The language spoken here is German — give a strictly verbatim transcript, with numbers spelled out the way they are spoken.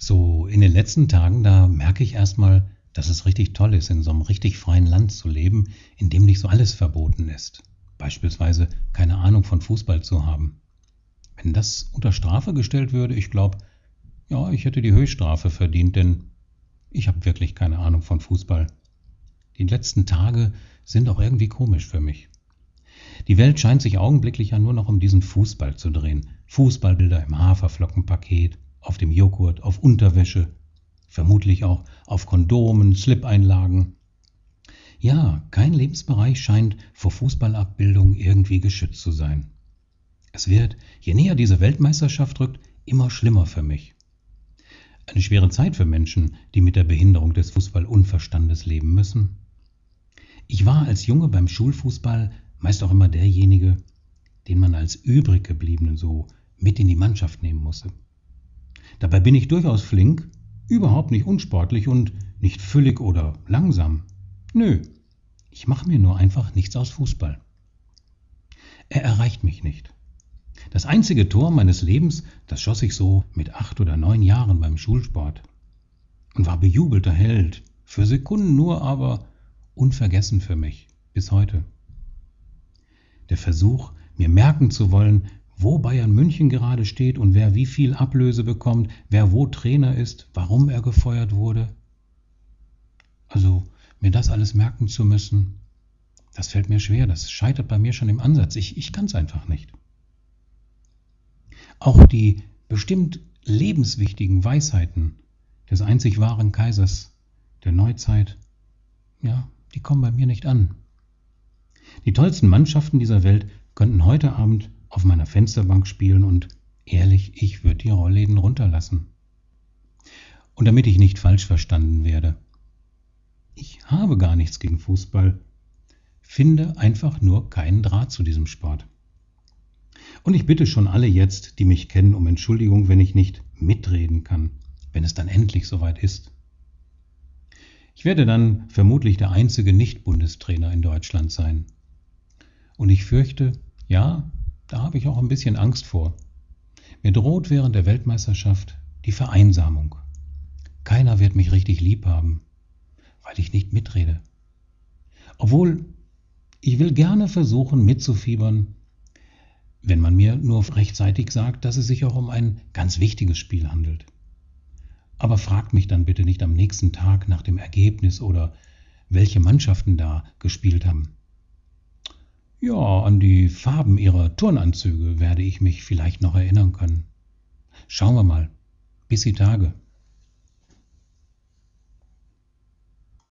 So in den letzten Tagen, da merke ich erstmal, dass es richtig toll ist, in so einem richtig freien Land zu leben, in dem nicht so alles verboten ist. Beispielsweise keine Ahnung von Fußball zu haben. Wenn das unter Strafe gestellt würde, ich glaube, ja, ich hätte die Höchststrafe verdient, denn ich habe wirklich keine Ahnung von Fußball. Die letzten Tage sind auch irgendwie komisch für mich. Die Welt scheint sich augenblicklich ja nur noch um diesen Fußball zu drehen. Fußballbilder im Haferflockenpaket, auf dem Joghurt, auf Unterwäsche, vermutlich auch auf Kondomen, Slip-Einlagen. Ja, kein Lebensbereich scheint vor Fußballabbildungen irgendwie geschützt zu sein. Es wird, je näher diese Weltmeisterschaft rückt, immer schlimmer für mich. Eine schwere Zeit für Menschen, die mit der Behinderung des Fußballunverstandes leben müssen. Ich war als Junge beim Schulfußball meist auch immer derjenige, den man als übrig gebliebenen so mit in die Mannschaft nehmen musste. Dabei bin ich durchaus flink, überhaupt nicht unsportlich und nicht füllig oder langsam. Nö, ich mache mir nur einfach nichts aus Fußball. Er erreicht mich nicht. Das einzige Tor meines Lebens, das schoss ich so mit acht oder neun Jahren beim Schulsport und war bejubelter Held, für Sekunden nur, aber unvergessen für mich, bis heute. Der Versuch, mir merken zu wollen, wo Bayern München gerade steht und wer wie viel Ablöse bekommt, wer wo Trainer ist, warum er gefeuert wurde. Also mir das alles merken zu müssen, das fällt mir schwer, das scheitert bei mir schon im Ansatz. Ich, ich kann es einfach nicht. Auch die bestimmt lebenswichtigen Weisheiten des einzig wahren Kaisers der Neuzeit, ja, die kommen bei mir nicht an. Die tollsten Mannschaften dieser Welt könnten heute Abend auf meiner Fensterbank spielen und ehrlich, ich würde die Rollläden runterlassen. Und damit ich nicht falsch verstanden werde, ich habe gar nichts gegen Fußball, finde einfach nur keinen Draht zu diesem Sport. Und ich bitte schon alle jetzt, die mich kennen, um Entschuldigung, wenn ich nicht mitreden kann, wenn es dann endlich soweit ist. Ich werde dann vermutlich der einzige Nicht-Bundestrainer in Deutschland sein. Und ich fürchte, ja, da habe ich auch ein bisschen Angst vor. Mir droht während der Weltmeisterschaft die Vereinsamung. Keiner wird mich richtig lieb haben, weil ich nicht mitrede. Obwohl, ich will gerne versuchen mitzufiebern, wenn man mir nur rechtzeitig sagt, dass es sich auch um ein ganz wichtiges Spiel handelt. Aber fragt mich dann bitte nicht am nächsten Tag nach dem Ergebnis oder welche Mannschaften da gespielt haben. Ja, an die Farben ihrer Turnanzüge werde ich mich vielleicht noch erinnern können. Schauen wir mal. Bis die Tage.